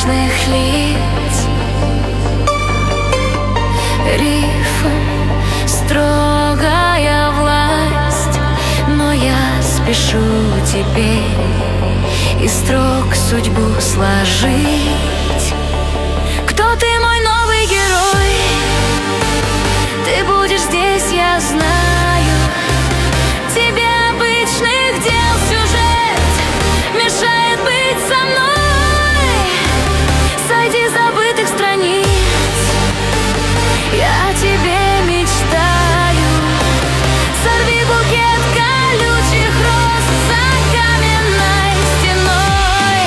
известных лиц. Рифм, строгая власть, но я спешу теперь из строк судьбу сложить. Кто ты, мой новый герой? Ты будешь здесь, я знаю. Тебе обычных дел сюжет мешает быть со мной. Сойди с забытых страниц, я о тебе мечтаю. Сорви букет колючих роз за каменной стеной.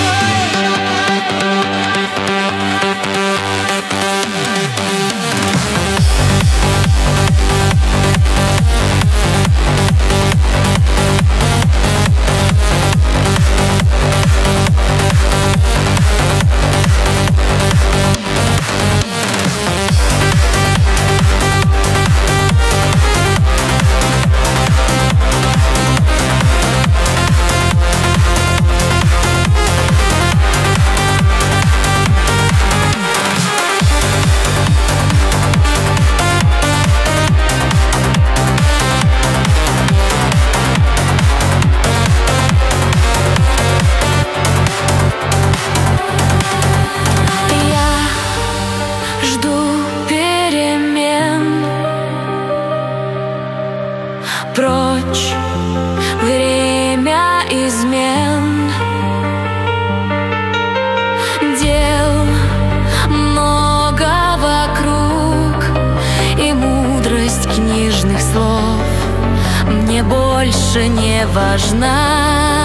Прочь время измен, дел много вокруг, и мудрость книжных слов мне больше не важна.